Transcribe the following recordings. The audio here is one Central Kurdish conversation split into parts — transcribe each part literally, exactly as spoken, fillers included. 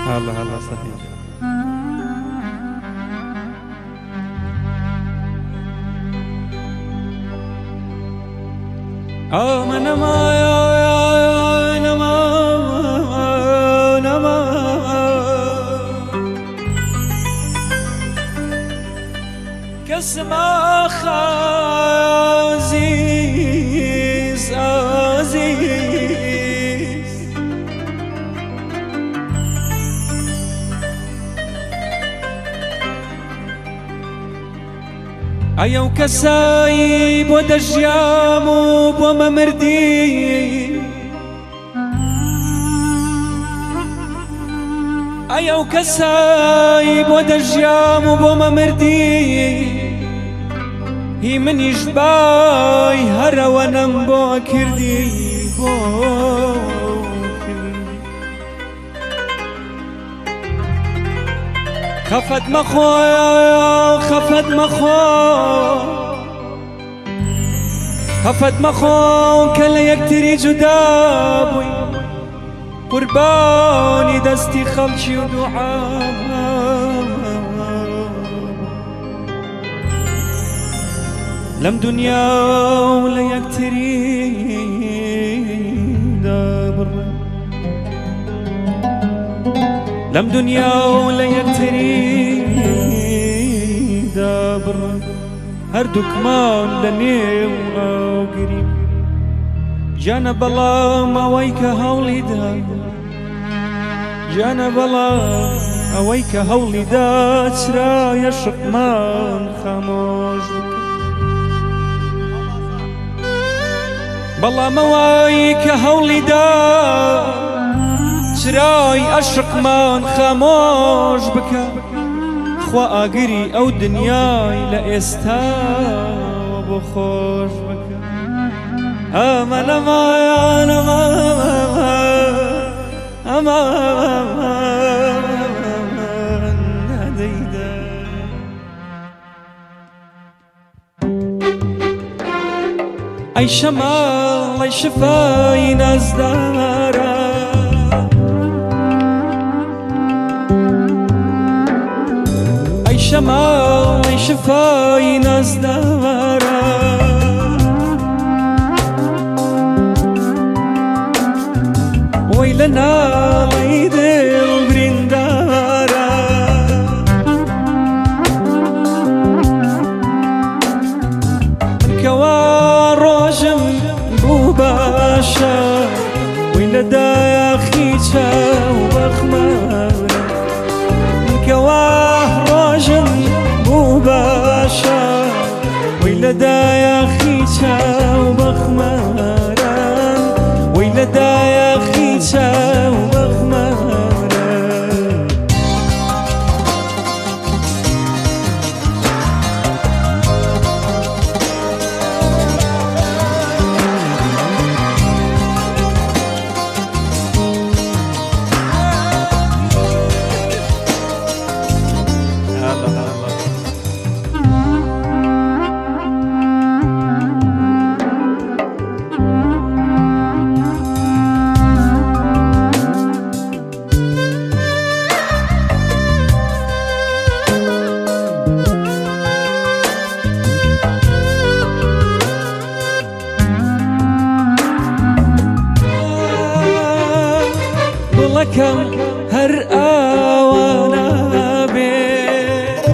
هلا هلا صحيح. آه من ما يا يا نما نما كسما عزيز عزيز أيو كسايب ودجام وما مردي أيو كسايب ودجام وما مردي هي من يجباي هرا ونم بو كردي بو خفت مخو خفت مخو خفت مخو كلا يكتري جدابوي قرباني دستي خلشي ودعاء لم دنيا ولا يكتري دابر لم دنيا ولا يكتري دابر هردوك مان لنيو او قريب جانا بلا ما ويك هولي دا جانا بلا اويك هولي دا ترى يشق مان خاموش بلا ما ويك هولي دا شراي أشرق مان خاموش بكا خوا أقري أو دنياي لإستا وبخوش بكا أما لما يا لما أما نديدا أي شمال أي شفاي نزدارا شمال شفاي ناس دارا ويلنا ليد البرندارا كوا روجم بوباشا ويلدا يا خيشا وبخمارا كوا باشا ويلدا يا خيشا وبخماران ويلدا يا خيشا وبخماران كم هرقا وانا بيه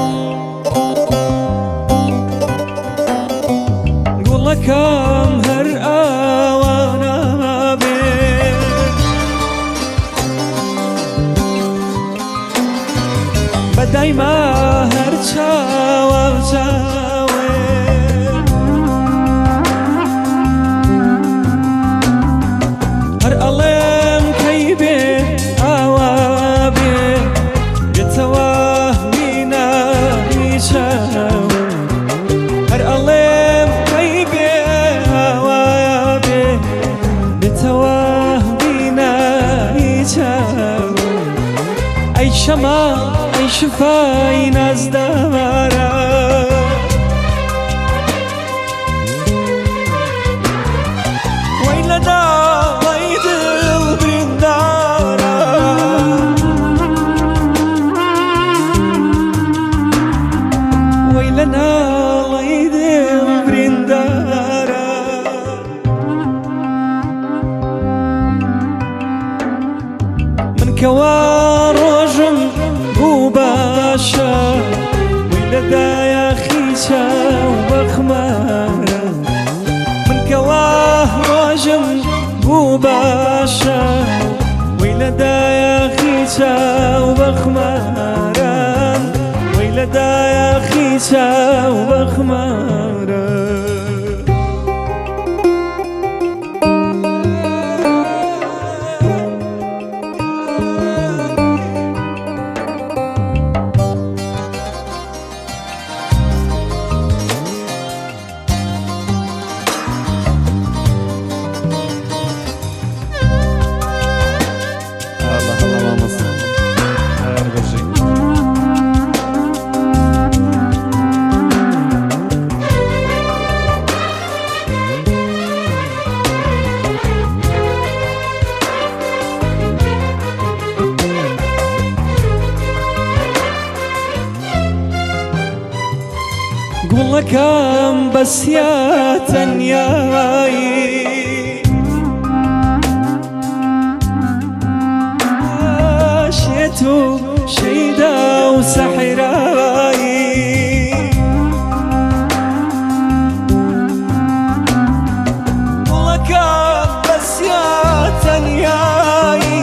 قول كم هرقا وانا بيه بداي ما هرشا وجاوي هر الله أي شما أي شفاي ناس دارا ويلدا ويد البرندارا کەوا ڕۆژم بوو باشە وی لەدایە خیچە و بەخمارە من کەوا ڕۆژم بوو باشە وی لەدایە خیچە و بەخمارە وی لەدایە خیچە و بەخمارە گوڵەکەم بەسیا تەنیایی شێت و شەیدا و سەحرایی گوڵەکەم بەسیا تەنیایی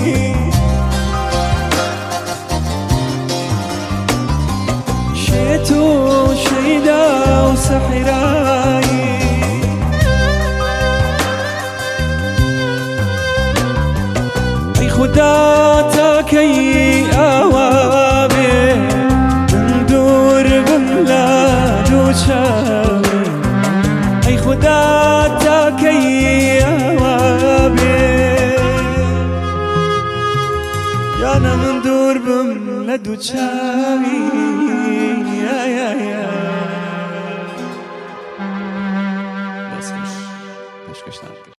شێت و شەیدا و سەحرایی ئەی خودا تاکەی ئاوا بێ من دوور بم لە دوو چاوی ئەی خودا تاکەی ئاوا بێ یانە من دوور بم لە دوو چاوی بس خوش. خوش خوش